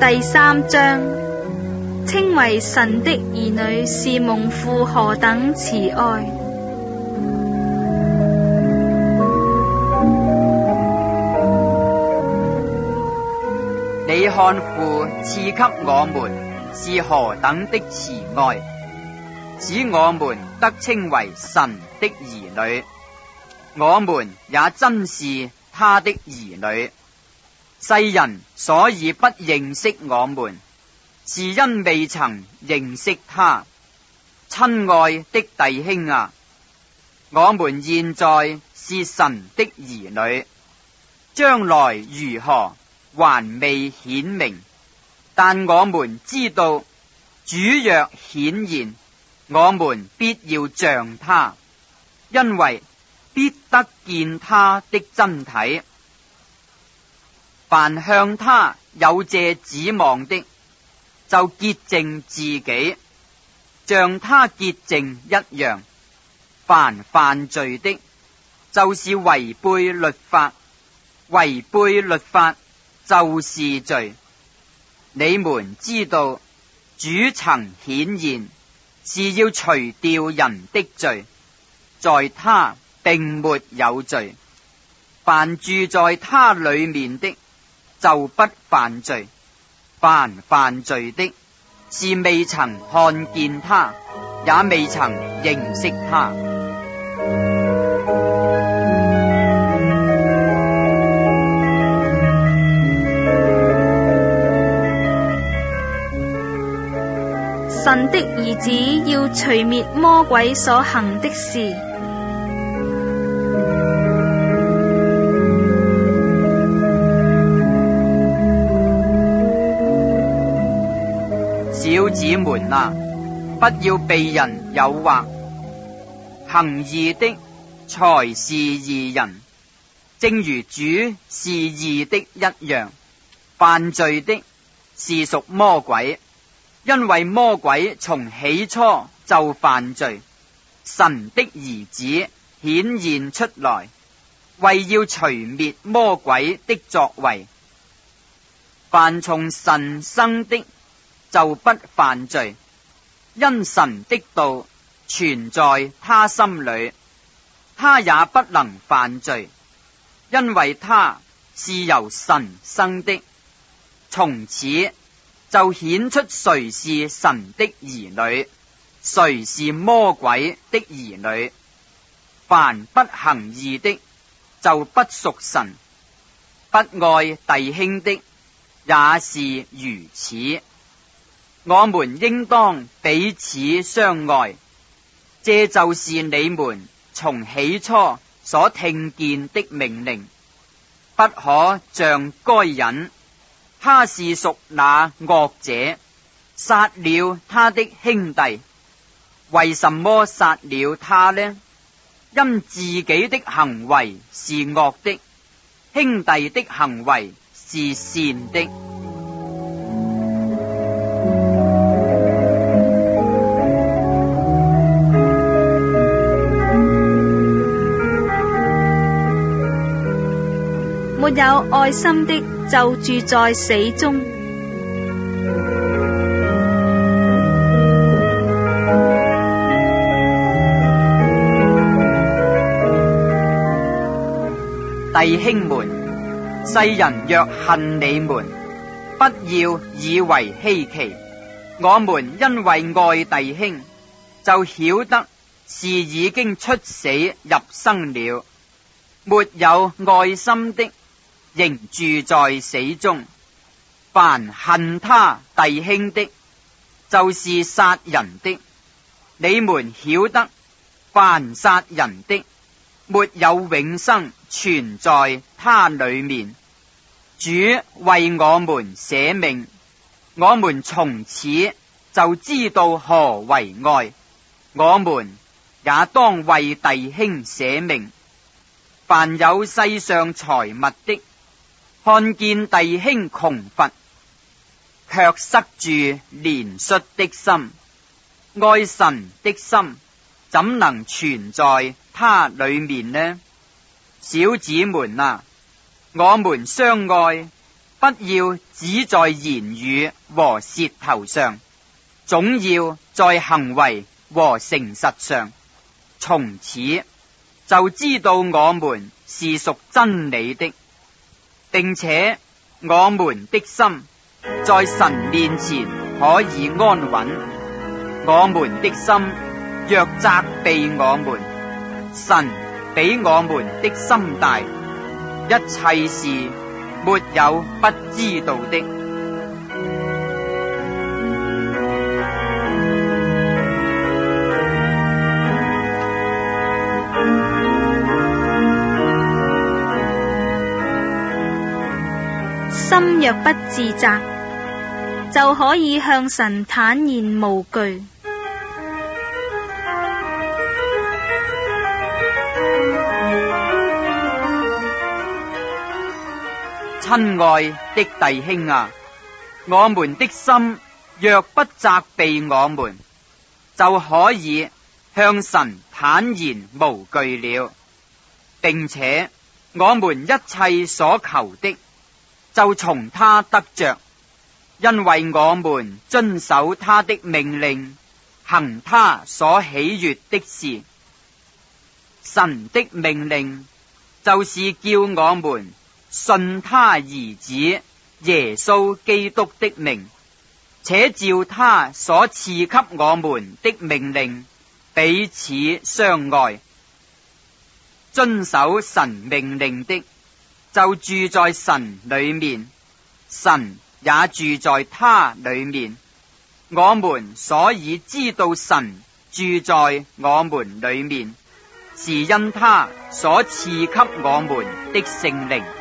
第三章，稱為神的兒女是蒙父何等慈愛。 你看父賜給我們是何等的慈愛，使我們得稱為神的兒女，我們也真是他的兒女。世人所以不認識我們，是因未曾認識他。親愛的弟兄啊，我們現在是神的兒女，將來如何還未顯明，但我們知道主若顯現，我們必要像他，因為必得見他的真體。凡向他有這指望的，就潔淨自己，像他潔淨一樣。凡犯罪的，就是違背律法，違背律法就是罪。你們知道，主曾顯現，是要除掉人的罪，在他並沒有罪。凡住在他裏面的，就不犯罪。凡犯罪的，是未曾看見他，也未曾認識他。 神的兒子要除滅魔鬼所行的事。 小子們啊，不要被人誘惑，行義的才是義人，正如主是義的一樣。犯罪的是屬魔鬼，因為魔鬼從起初就犯罪。神的兒子顯現出來，為要除滅魔鬼的作為。凡從神生的，就不犯罪，因神的道存在他心裏，他也不能犯罪，因為他是由神生的。從此就顯出誰是神的兒女，誰是魔鬼的兒女。凡不行義的，就不屬神；不愛弟兄的，也是如此。我們應當彼此相愛，這就是你們從起初所聽見的命令。不可像該隱，他是屬那惡者，殺了他的兄弟。為什麼殺了他呢？因自己的行為是惡的，兄弟的行為是善的。 沒有愛心的，就住在死中。 弟兄們，世人若恨你們，不要以為稀奇。我們因為愛弟兄，就曉得是已經出死入生了。沒有愛心的，仍住在死中。凡恨他弟兄的，就是殺人的。你們曉得，凡殺人的，沒有永生存在他裏面。主為我們捨命，我們從此就知道何為愛。我們也當為弟兄捨命。凡有世上財物的，看見弟兄窮乏，卻塞住憐恤的心，愛神的心怎能存在他裏面呢？小子們啊，我們相愛不要只在言語和舌頭上，總要在行為和誠實上。從此就知道我們是屬真理的，並且我們的心在神面前可以安穩。我們的心若責備我們，神比我們的心大，一切事沒有不知道的。 心若不自責，就可以向神坦然無懼。 親愛的弟兄啊，我們的心若不責備我們，就可以向神坦然無懼了，並且我們一切所求的就從他得着，因為我們遵守他的命令，行他所喜悅的事。神的命令就是叫我們信他兒子耶穌基督的名，且照他所賜給我們的命令彼此相愛。遵守神命令的就住在神裏面，神也住在他裏面。我們所以知道神住在我們裏面，是因他所賜給我們的聖靈。